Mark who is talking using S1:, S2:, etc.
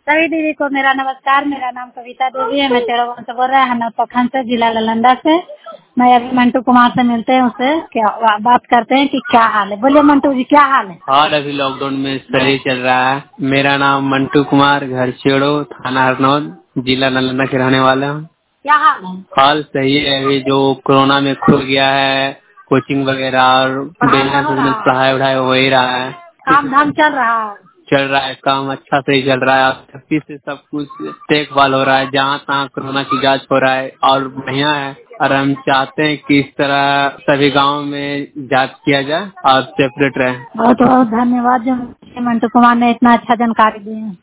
S1: सभी दीदी को मेरा नमस्कार। मेरा नाम कविता देवी है। मैं तेरहगांव से बोल रहा है, प्रखंड से, जिला नालंदा से। मैं अभी मंटू कुमार से मिलते हैं, उससे क्या बात करते हैं कि क्या हाल है। बोलिए मंटू जी, क्या हाल है?
S2: हाल अभी लॉकडाउन में सही चल रहा है। मेरा नाम मंटू कुमार, घर छेड़ो, थाना हरनौल, जिला नालंदा के रहने वाला हूँ।
S1: क्या हाल है?
S2: हाल सही है। अभी जो कोरोना में खुल गया है, कोचिंग वगैरह और बिजनेस पढ़ाई वढ़ाई हो ही रहा है।
S1: काम धाम चल रहा है?
S2: चल रहा है, काम अच्छा से ही चल रहा है। सख्ती से सब कुछ देखभाल हो रहा है, जहाँ तहाँ कोरोना की जांच हो रहा है और बढ़िया है। और हम चाहते हैं कि इस तरह सभी गाँव में जांच किया जाए और सेपरेट रहे।
S1: बहुत बहुत धन्यवाद जो मंटू कुमार ने इतना अच्छा जानकारी दी है।